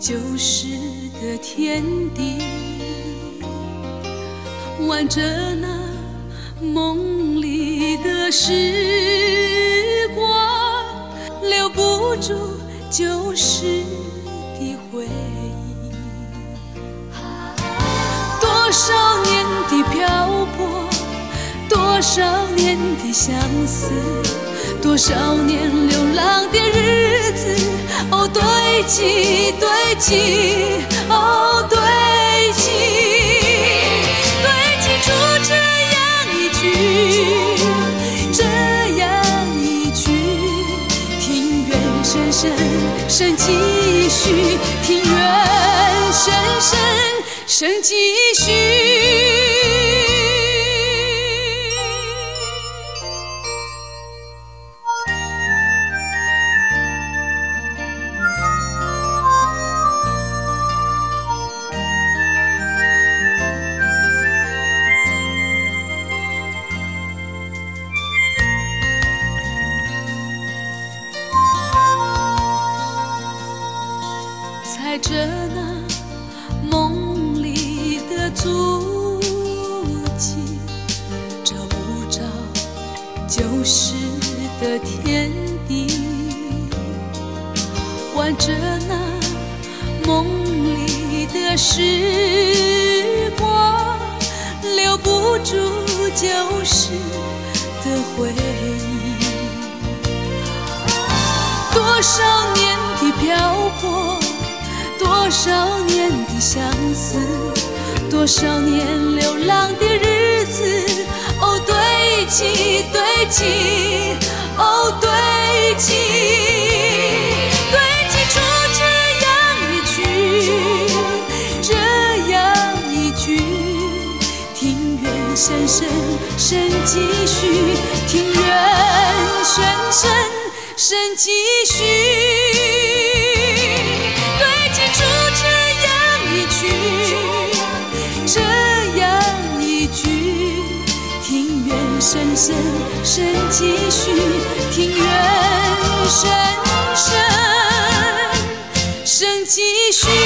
就是个天地，玩着那梦里的时光，留不住旧时的回忆。多少年的漂泊，多少年的相思，多少年流浪的日子，哦，堆积堆积，哦，堆积堆积出这样一句，这样一句，庭院深深深几许，庭院深深深几许。踩着那梦里的足迹，找不着旧时的天地，玩着那梦里的时光，留不住旧时的回忆。多少年的漂泊，多少年的相思，多少年流浪的日子，哦，堆积堆积，哦，堆积堆积出这样一句，这样一句，庭院深深深几许，庭院深深深几许。深深深几许，庭院深深深几许。